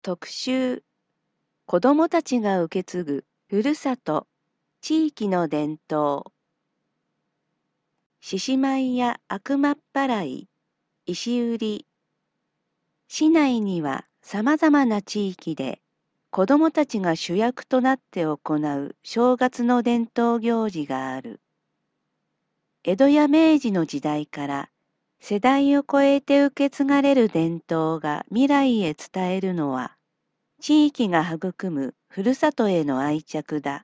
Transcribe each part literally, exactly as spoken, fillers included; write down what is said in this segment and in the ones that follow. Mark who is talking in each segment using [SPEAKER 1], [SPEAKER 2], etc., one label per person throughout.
[SPEAKER 1] 特集、子どもたちが受け継ぐふるさと、地域の伝統。獅子舞や悪魔っ払い、石売り。市内にはさまざまな地域で子どもたちが主役となって行う正月の伝統行事がある。江戸や明治の時代から世代を超えて受け継がれる伝統が未来へ伝えるのは、地域が育むふるさとへの愛着だ。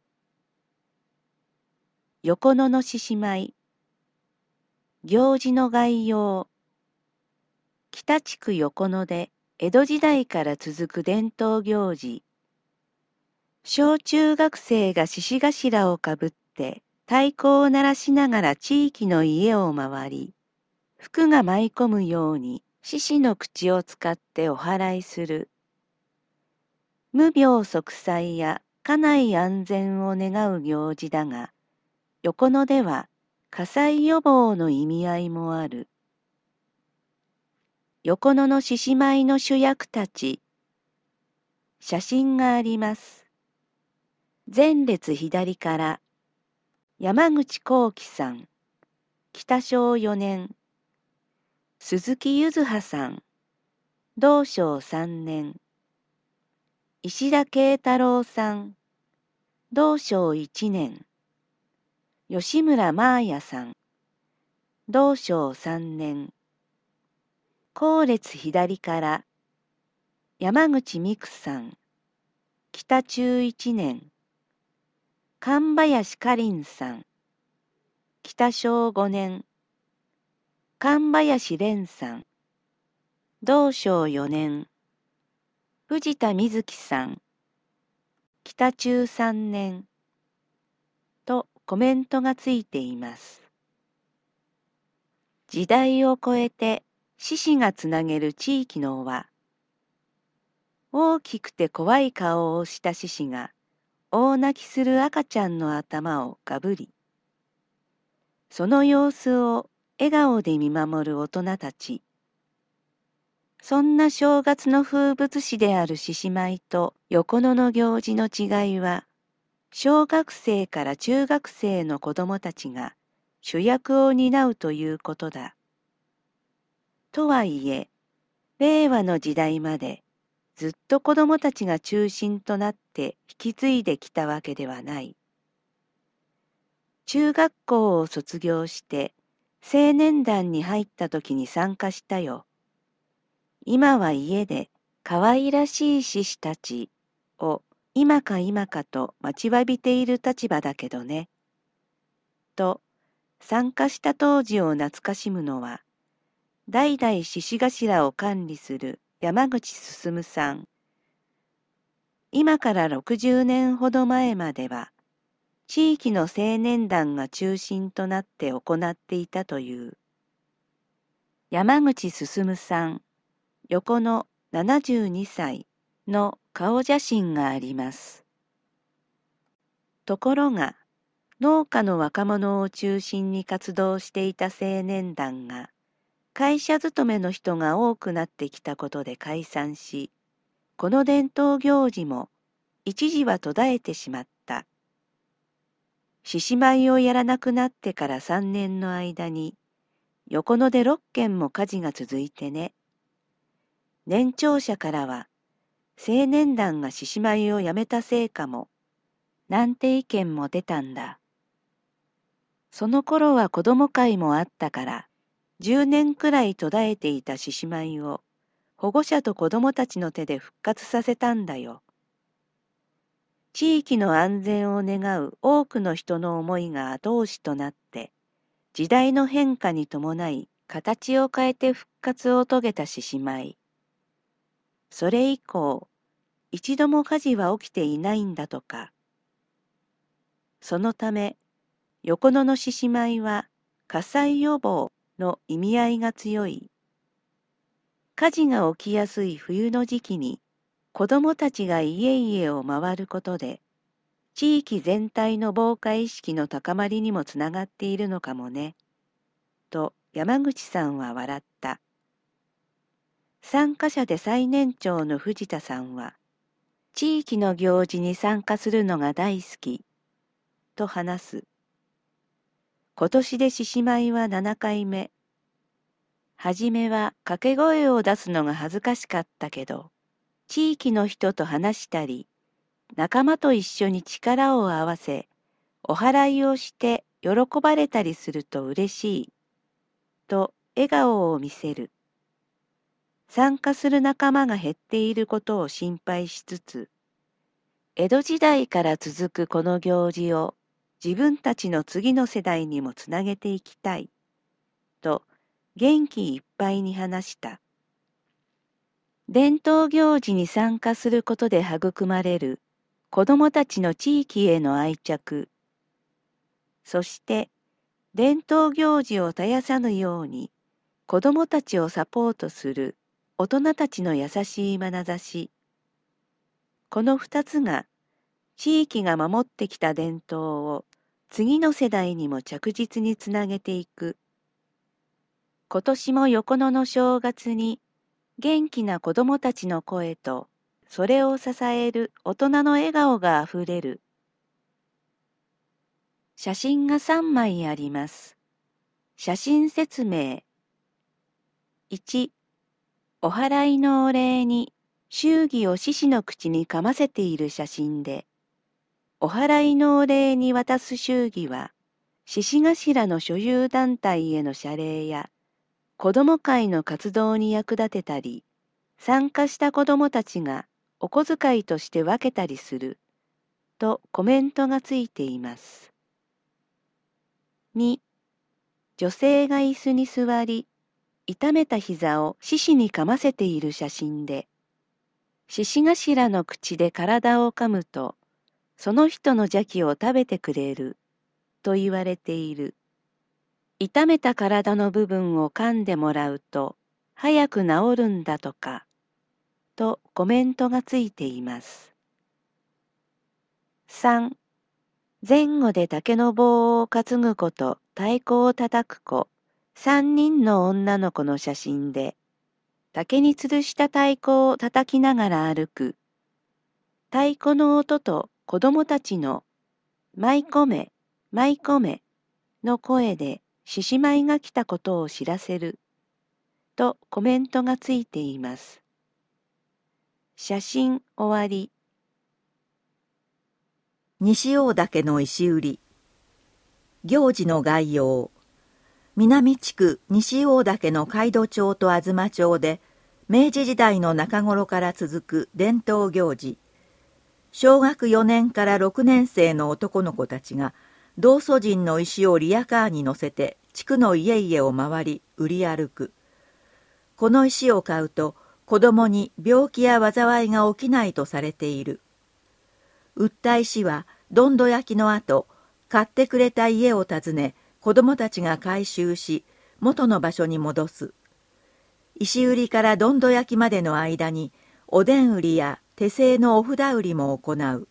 [SPEAKER 1] 横野の獅子舞。行事の概要。北地区横野で江戸時代から続く伝統行事。小中学生が獅子頭をかぶって太鼓を鳴らしながら地域の家を回り、福が舞い込むように獅子の口を使ってお祓いする。無病息災や家内安全を願う行事だが、横野では火災予防の意味合いもある。横野の獅子舞の主役たち。写真があります。前列左から山口幸喜さん、北小よねん。鈴木ゆずはさん、同小さんねん。石田慶太郎さん、同小いちねん。吉村真彩さん、同小さんねん。後列左から山口美久さん、北中いちねん。神林かりんさん、北小ごねん。神林蓮さん、同小よねん。藤田瑞希さん、北中さんねん。とコメントがついています。時代を超えて獅子がつなげる地域の輪。大きくて怖い顔をした獅子が大泣きする赤ちゃんの頭をがぶり、その様子を笑顔で見守る大人たち。そんな正月の風物詩である獅子舞と横野の行事の違いは、小学生から中学生の子どもたちが主役を担うということだ。とはいえ、令和の時代までずっと子どもたちが中心となって引き継いできたわけではない。中学校を卒業して青年団に入った時に参加したよ。今は家で可愛らしい獅子たちを今か今かと待ちわびている立場だけどね。と、参加した当時を懐かしむのは、代々獅子頭を管理する山口進さん。今からろくじゅうねんほど前までは、地域の青年団が中心となって行っていたという。山口進さん、横のななじゅうにさいの顔写真があります。ところが、農家の若者を中心に活動していた青年団が、会社勤めの人が多くなってきたことで解散し、この伝統行事も一時は途絶えてしまった。獅子舞をやらなくなってからさんねんの間に、横野でろっけんも火事が続いてね。年長者からは、青年団が獅子舞をやめたせいかも、なんて意見も出たんだ。その頃は子供会もあったから、じゅうねんくらい途絶えていた獅子舞を、保護者と子供たちの手で復活させたんだよ。地域の安全を願う多くの人の思いが後押しとなって、時代の変化に伴い形を変えて復活を遂げた獅子舞。それ以降、一度も火事は起きていないんだとか。そのため、横野の獅子舞は火災予防の意味合いが強い。火事が起きやすい冬の時期に子どもたちが家々を回ることで、地域全体の防火意識の高まりにもつながっているのかもね。と山口さんは笑った。 参加者で最年長の藤田さんは、地域の行事に参加するのが大好き、と話す。今年で獅子舞はななかいめ。はじめは掛け声を出すのが恥ずかしかったけど、地域の人と話したり、仲間と一緒に力を合わせ、お祓いをして喜ばれたりすると嬉しい、と笑顔を見せる。参加する仲間が減っていることを心配しつつ、江戸時代から続くこの行事を自分たちの次の世代にもつなげていきたい、と元気いっぱいに話した。伝統行事に参加することで育まれる子どもたちの地域への愛着、そして伝統行事を絶やさぬように子どもたちをサポートする大人たちの優しい眼差し、この二つが地域が守ってきた伝統を次の世代にも着実につなげていく。今年も横野の正月に元気な子どもたちの声とそれを支える大人の笑顔があふれる。写真がさんまいあります。写真説明。いち、お祓いのお礼に祝儀を獅子の口にかませている写真で、お祓いのお礼に渡す祝儀は、獅子頭の所有団体への謝礼や、子ども会の活動に役立てたり、参加した子どもたちがお小遣いとして分けたりする、とコメントがついています。に、女性が椅子に座り、痛めた膝を獅子にかませている写真で、獅子頭の口で体を噛むと、その人の邪気を食べてくれる、と言われている。痛めた体の部分を噛んでもらうと、早く治るんだとか、とコメントがついています。さん、前後で竹の棒を担ぐ子と太鼓を叩く子、三人の女の子の写真で、竹に吊るした太鼓を叩きながら歩く。太鼓の音と子供たちの舞い込め、舞い込めの声で獅子舞が来たことを知らせる。とコメントがついています。写真終わり。
[SPEAKER 2] 西大岳の石売り。行事の概要。南地区西大岳の海戸町と東町で、明治時代の中頃から続く伝統行事。小学よねんからろくねん生の男の子たちが、道祖神の石をリヤカーに乗せて、地区の家々を回り、売り歩く。この石を買うと、子供に病気や災いが起きないとされている。売った石はどんど焼きの後、買ってくれた家を訪ね、子供たちが回収し、元の場所に戻す。石売りからどんど焼きまでの間に、おでん売りや手製のお札売りも行う。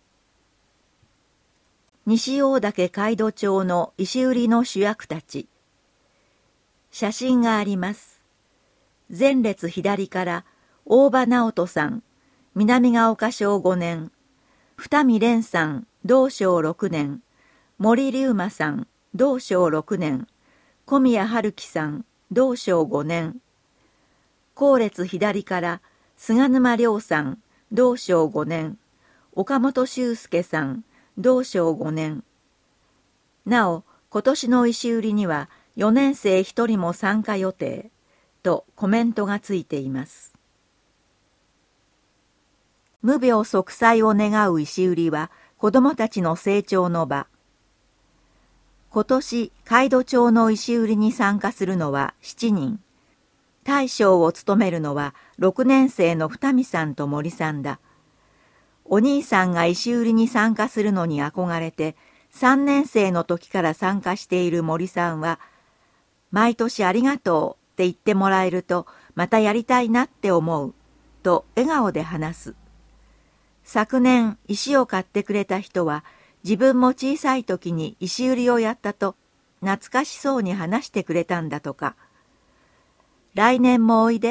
[SPEAKER 2] 西大岳海戸町の石売りの主役たち。写真があります。前列左から大場直人さん、南ヶ丘小ごねん、二見蓮さん、同小ろくねん、森龍馬さん、同小ろくねん、小宮春樹さん、同小ごねん、後列左から菅沼亮さん、同小ごねん、岡本修介さん、同小ごねん。なお、今年の石売りにはよねん生ひとりも参加予定。とコメントがついています。無病息災を願う石売りは子どもたちの成長の場。今年海戸町の石売りに参加するのはしちにん。大将を務めるのはろくねん生の二見さんと森さんだ。お兄さんが石売りに参加するのに憧れてさんねん生の時から参加している森さんは、毎年ありがとうって言ってもらえるとまたやりたいなって思うと笑顔で話す。昨年石を買ってくれた人は自分も小さい時に石売りをやったと懐かしそうに話してくれたんだとか。来年もおいで、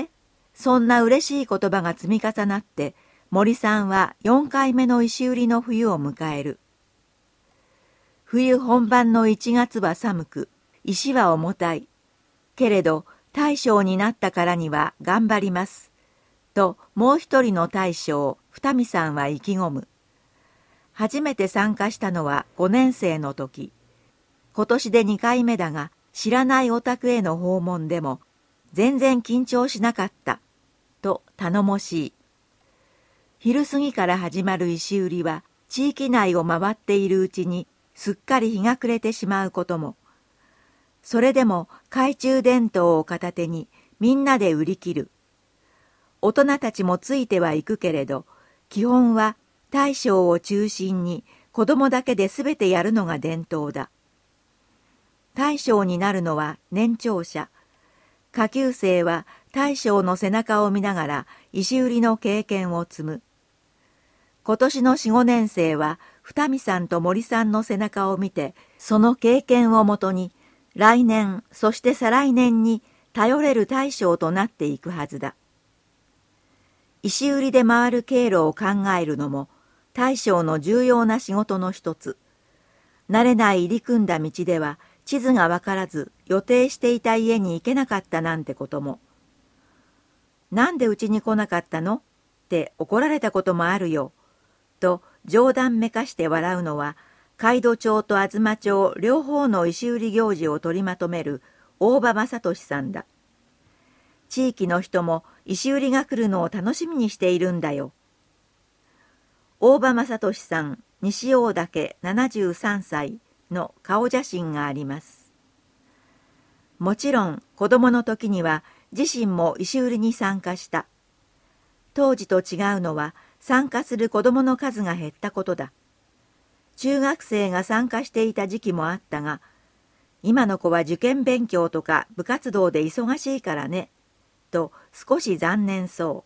[SPEAKER 2] そんな嬉しい言葉が積み重なって、森さんはよんかいめの石売りの冬を迎える。冬本番のいちがつは寒く、石は重たい。けれど大将になったからには頑張ります。ともう一人の大将、二見さんは意気込む。初めて参加したのはごねん生の時。今年でにかいめだが、知らないお宅への訪問でも、全然緊張しなかった。と頼もしい。昼過ぎから始まる石売りは、地域内を回っているうちに、すっかり日が暮れてしまうことも。それでも懐中電灯を片手にみんなで売り切る。大人たちもついては行くけれど、基本は大将を中心に子供だけで全てやるのが伝統だ。大将になるのは年長者。下級生は大将の背中を見ながら石売りの経験を積む。今年のよん、ごねん生は二見さんと森さんの背中を見て、その経験をもとに、来年、そして再来年に頼れる大将となっていくはずだ。石売りで回る経路を考えるのも、大将の重要な仕事の一つ。慣れない入り組んだ道では、地図がわからず予定していた家に行けなかったなんてことも。なんでうちに来なかったのって怒られたこともあるよ。と冗談めかして笑うのは、海戸町と東町両方の石売り行事を取りまとめる大場正俊さんだ。地域の人も石売りが来るのを楽しみにしているんだよ。大場正俊さん、西大岳ななじゅうさんさいの顔写真があります。もちろん子供の時には自身も石売りに参加した。当時と違うのは参加する子供の数が減ったことだ。中学生が参加していた時期もあったが、今の子は受験勉強とか部活動で忙しいからね、と少し残念そう。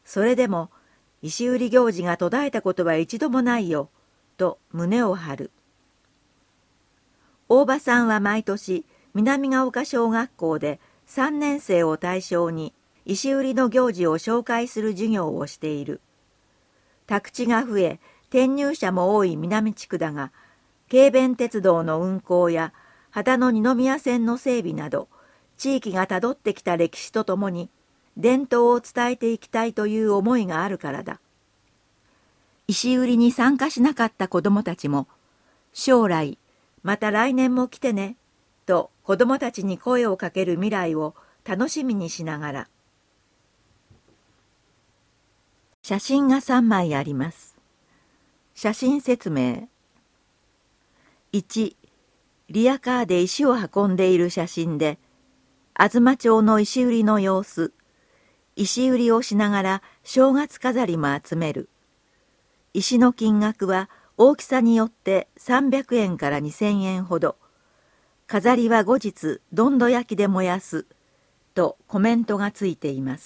[SPEAKER 2] それでも、石売り行事が途絶えたことは一度もないよ、と胸を張る。大場さんは毎年、南ヶ丘小学校でさんねん生を対象に石売りの行事を紹介する授業をしている。宅地が増え、転入者も多い南地区だが、軽便鉄道の運行や秦野二宮線の整備など、地域がたどってきた歴史とともに、伝統を伝えていきたいという思いがあるからだ。石売りに参加しなかった子どもたちも、将来、また来年も来てね、と子どもたちに声をかける未来を楽しみにしながら。写真がさんまいあります。写真説明。いち、リアカーで石を運んでいる写真で、東町の石売りの様子、石売りをしながら正月飾りも集める。石の金額は大きさによってさんびゃくえんからにせんえんほど。飾りは後日どんど焼きで燃やす。とコメントがついています。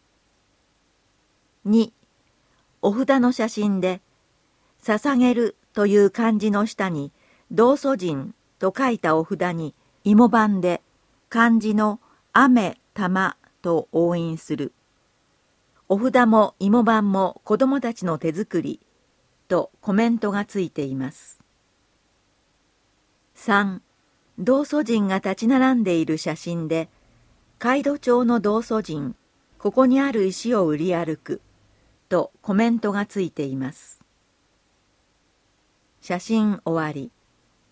[SPEAKER 2] に、お札の写真で、捧げるという漢字の下に、道祖神と書いたお札に芋版で漢字の雨玉と押印する。お札も芋版も子どもたちの手作りとコメントがついています。さん、道祖神が立ち並んでいる写真で、海戸町の道祖神、ここにある石を売り歩くとコメントがついています。写真終わり。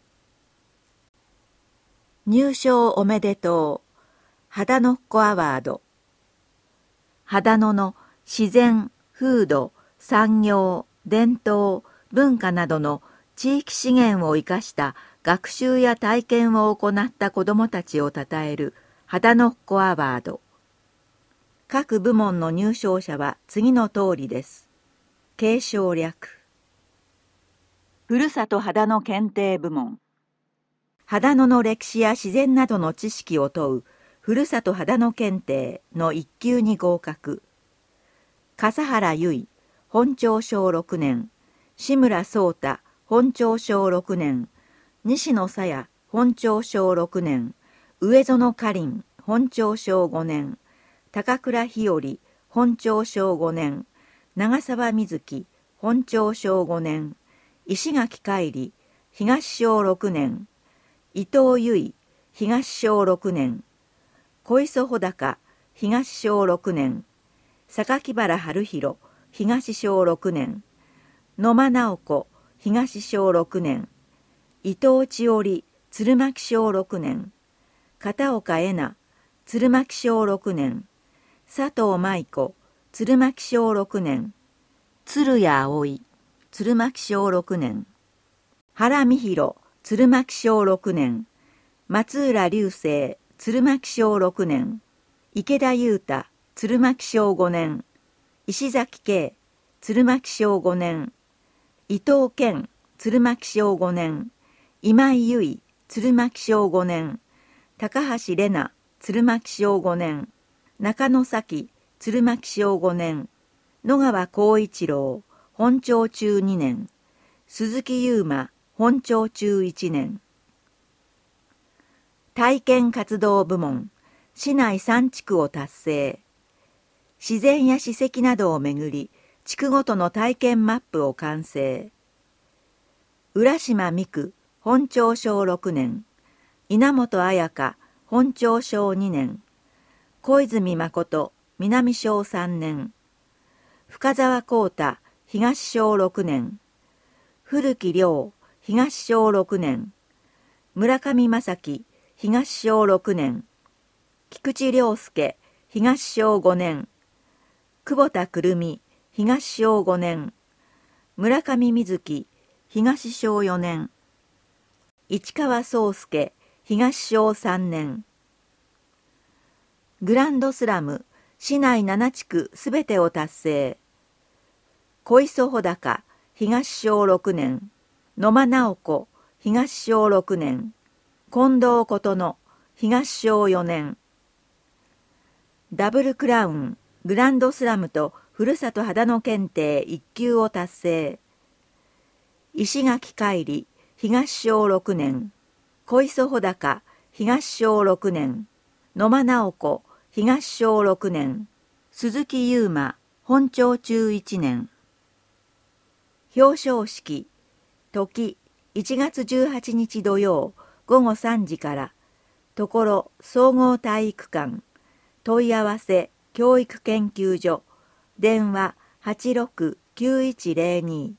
[SPEAKER 2] 入賞おめでとう。秦野っ子アワード。秦野の自然、風土、産業、伝統、文化などの地域資源を生かした学習や体験を行った子どもたちをたたえる秦野っ子アワード。各部門の入賞者は次の通りです。継承略。ふるさと秦野検定部門。秦野の歴史や自然などの知識を問うふるさと秦野検定の一級に合格。笠原由衣、本町小ろくねん、志村壮太、本町小ろくねん、西野紗也、本町小ろくねん、上園かりん、本町小ごねん、 高倉日和、本朝正五年、長沢瑞希、本朝正五年、石垣海里、東正六年、伊藤由衣、東正六年、小磯穂高、東正六年、榊原春弘、東正六年、野間直子、東正六年、伊藤千織、鶴巻正六年、片岡恵那、鶴巻正六年、佐藤舞子、鶴巻正六年、鶴谷葵、鶴巻正六年、原美弘、鶴巻正六年、松浦流星、鶴巻正六年、池田裕太、鶴巻正五年、石崎慶、鶴巻正五年、伊藤健、鶴巻正五年、今井由衣、鶴巻正五年、高橋玲奈、鶴巻正五年、中野咲、鶴巻正五年、野川光一郎、本朝中二年、鈴木優馬、本朝中一年。体験活動部門、市内三地区を達成。自然や史跡などをめぐり、地区ごとの体験マップを完成。浦島美久、本朝正六年、稲本彩香、本朝正二年、小泉誠、南正三年、深沢光太、東正六年、古木亮、東正六年、村上正樹、東正六年、菊池涼介、東正五年、久保田くるみ、東正五年、村上瑞希、東正四年、市川宗介、東正三年。グランドスラム、市内七地区すべてを達成。小磯穂高、東正六年、野間直子、東正六年、近藤琴乃、東正四年。ダブルクラウン、グランドスラムとふるさと秦野検定一級を達成。石垣海里、東正六年、小磯穂高、東正六年、野間直子、東正六年、鈴木優馬、本朝中一年。表彰式、時、いちがつじゅうはちにち土曜、午後さんじから、ところ総合体育館、問い合わせ教育研究所、電話 はちろくきゅういちゼロに。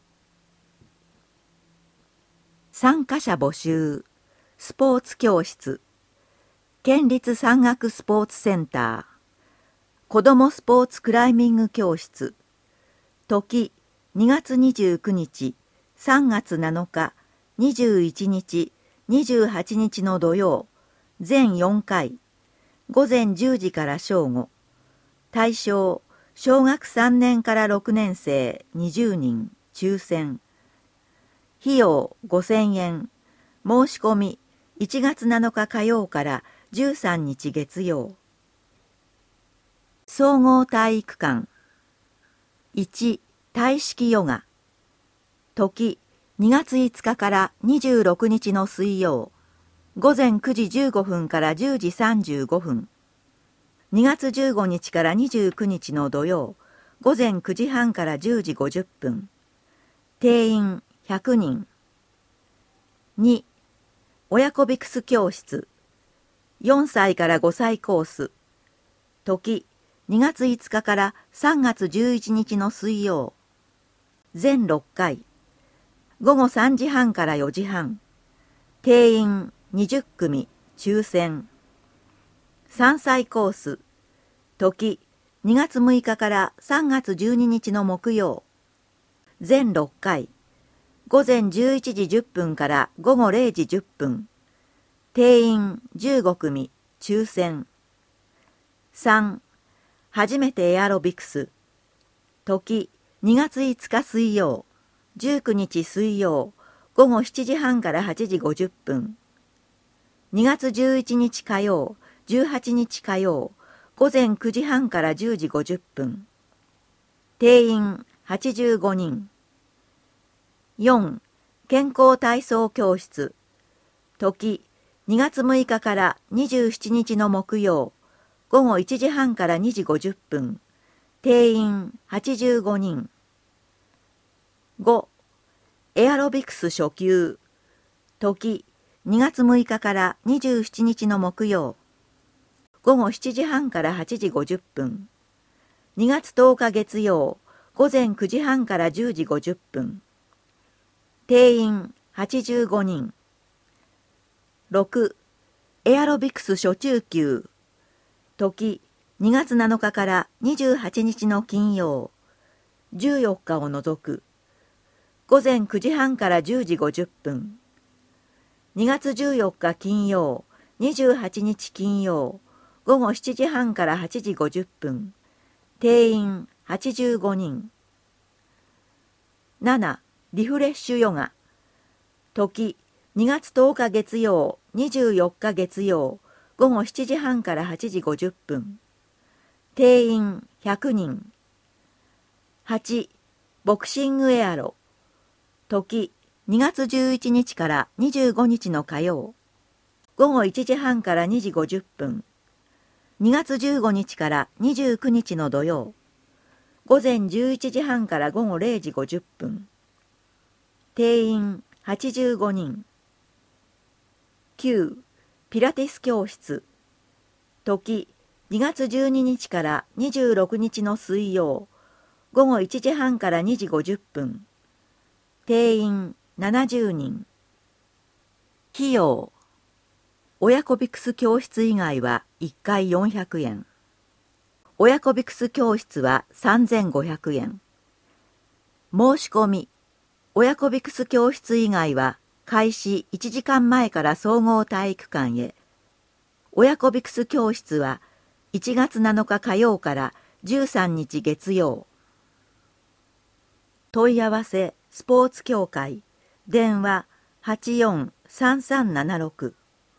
[SPEAKER 2] 参加者募集、スポーツ教室、県立山岳スポーツセンター、子どもスポーツクライミング教室、時にがつにじゅうくにち、さんがつなのか、にじゅういちにち、にじゅうはちにちの土曜、全よんかい、午前じゅうじから正午、対象、小学さんねんからろくねんせいにじゅうにん、抽選。費用ごせんえん、申し込みいちがつなのか火曜からじゅうさんにち月曜。総合体育館。いち、体式ヨガ。時、にがついつかからにじゅうろくにちの水曜、午前くじじゅうごふんからじゅうじさんじゅうごふん。にがつじゅうごにちからにじゅうくにちの土曜、午前くじはんからじゅうじごじゅっぷん。定員ひゃくにん。に、親子ビクス教室。よんさいからごさいコース。時、にがついつかからさんがつじゅういちにちの水曜。全ろっかい。午後さんじはんからよじはん。定員にじゅっくみ、抽選。さんさいコース。時、にがつむいかからさんがつじゅうににちの木曜。全ろっかい。午前じゅういちじじゅっぷんから午後れいじじゅっぷん。定員じゅうごくみ、抽選。さん、初めてエアロビクス。時、にがついつか水曜、じゅうくにち水曜、午後しちじはんからはちじごじゅっぷん。にがつじゅういちにち火曜、じゅうはちにち火曜、午前くじはんからじゅうじごじゅっぷん。定員はちじゅうごにん。よん、健康体操教室。時、にがつむいかからにじゅうしちにちの木曜、 午後いちじはんからにじごじゅっぷん、定員はちじゅうごにん。ご、エアロビクス初級、時にがつむいかからにじゅうしちにちの木曜、午後しちじはんからはちじごじゅっぷん、にがつとおか月曜、午前くじはんからじゅうじごじゅっぷん、定員はちじゅうごにん。ろく、エアロビクス初中級、時にがつなのかからにじゅうはちにちの金曜、じゅうよっかを除く、午前くじはんからじゅうじごじゅっぷん、にがつじゅうよっか金曜、にじゅうはちにち金曜、午後しちじはんからはちじごじゅっぷん、定員はちじゅうごにん。なな、リフレッシュヨガ、時にがつとおか月曜、にじゅうよっか月曜、午後しちじはんからはちじごじゅっぷん、定員ひゃくにん。はち、ボクシングエアロ、時にがつじゅういちにちからにじゅうごにちの火曜、午後いちじはんからにじごじゅっぷん、にがつじゅうごにちからにじゅうくにちの土曜、午前じゅういちじはんから午後れいじごじゅっぷん、定員はちじゅうごにん。きゅう、ピラティス教室、時にがつじゅうににちからにじゅうろくにちの水曜、午後いちじはんからにじごじゅっぷん、定員ななじゅうにん。費用、親子ビクス教室以外はいっかいよんひゃくえん。親子ビクス教室はさんぜんごひゃくえん。申し込み、親子ビクス教室以外は開始いちじかんまえから総合体育館へ。親子ビクス教室はいちがつなのか火曜からじゅうさんにち月曜。問い合わせスポーツ協会、電話 はちよんさんさんななろく。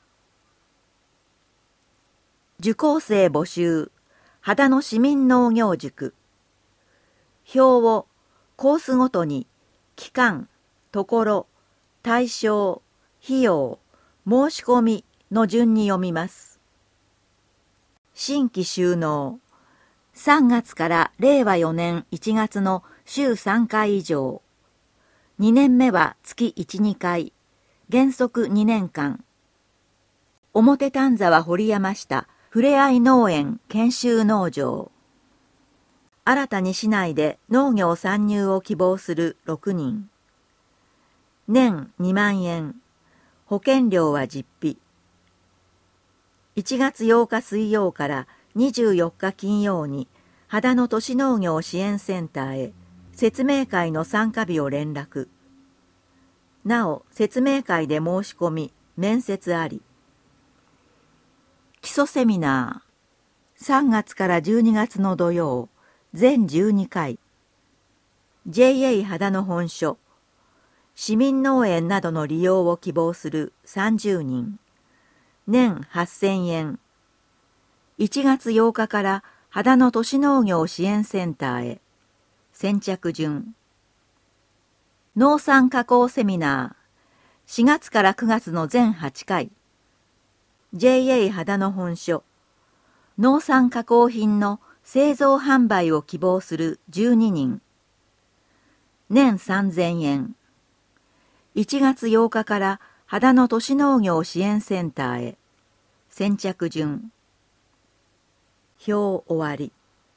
[SPEAKER 2] 受講生募集、秦野市民農業塾。表をコースごとに期間、ところ、対象、費用、申し込みの順に読みます。新規収納、さんがつかられいわよねんいちがつの週さんかい以上、にねんめは月いち、にかい、原則にねんかん。表丹沢堀山下ふれあい農園研修農場。新たに市内で農業参入を希望するろくにん。年にまんえん。保険料は実費。いちがつようか水曜からにじゅうよっか金曜に秦野都市農業支援センターへ説明会の参加日を連絡。なお説明会で申し込み、面接あり。基礎セミナー、さんがつからじゅうにがつの土曜、全じゅうにかい。ジェイエー 秦野本所、市民農園などの利用を希望するさんじゅうにん。年はっせんえん。いちがつようかから秦野都市農業支援センターへ。先着順。農産加工セミナー、しがつからくがつの全はちかい。ジェイエー 秦野本所、農産加工品の製造販売を希望するじゅうににん。年さんぜんえん。いちがつようかから秦野都市農業支援センターへ。先着順。表終わり。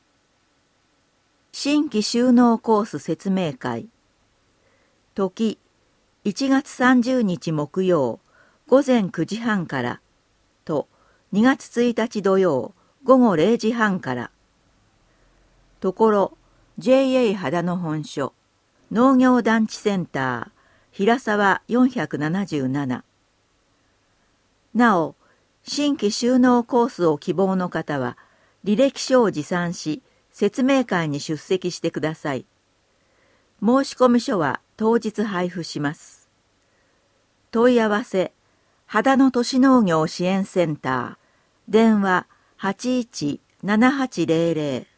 [SPEAKER 2] 新規収納コース説明会。時、いちがつさんじゅうにち木曜、午前くじはんから、とにがつついたち土曜、午後れいじはんから。ところ、ジェイエー 秦野本所、農業団地センター、平沢よんひゃくななじゅうなな。なお、新規収納コースを希望の方は、履歴書を持参し、説明会に出席してください。申込書は当日配布します。問い合わせ、秦野都市農業支援センター、電話 はちいちななはちぜろぜろ。